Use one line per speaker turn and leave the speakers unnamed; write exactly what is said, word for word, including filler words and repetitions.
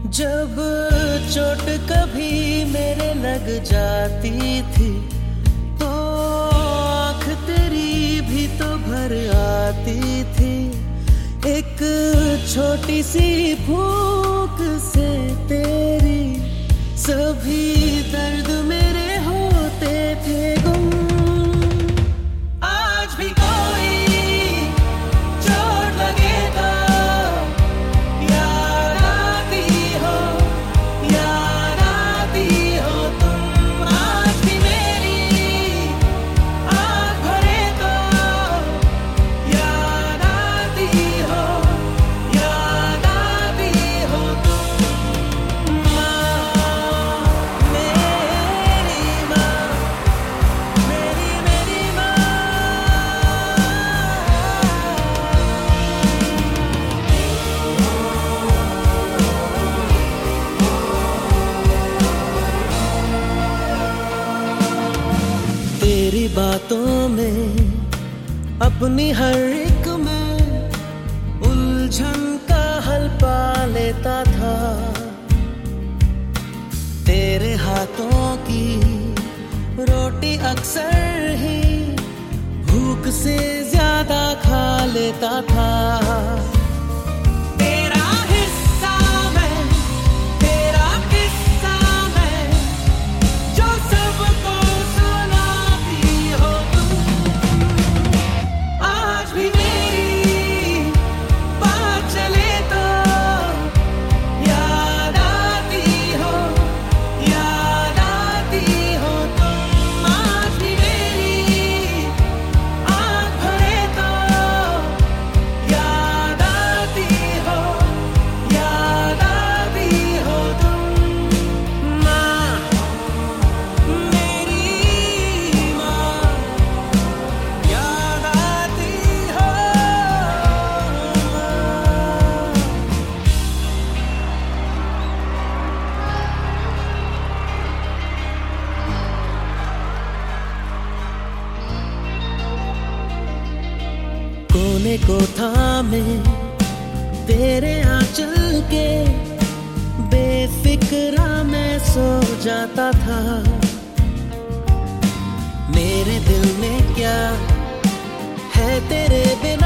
जब चोट कभी मेरे लग जाती थी तो आँख तेरी भी तो भर आती थी। एक छोटी सी फूंक से तेरी सभी दर्द मेरे होते थे गुम। आज भी कोई चोट लगे तो याद आती हो, याद आती हो तुम। आज भी मेरी आँख भरे तो याद आती हो, याद आती हो तुम। माँ मेरी माँ, मेरी मेरी माँ। तेरी बातों में अपनी हर एक में उलझन का हल पा लेता था। तेरे हाथों की रोटी अक्सर ही भूख से ज्यादा खा लेता था। तेरा हिस्सा मैं, तेरा किस्सा मैं, जो सबको सुनाती हो तुम। आज भी मेरी बात चले तो याद आती हो, याद आती हो तुम। आज भी मेरी आँख भरे तो याद आती हो, याद आती हो तुम। माँ मेरी माँ, याद आती हो माँ। कोने को थामे तेरे आंचल के बेफिक्रा मैं सो जाता था। मेरे दिल में क्या है तेरे बिना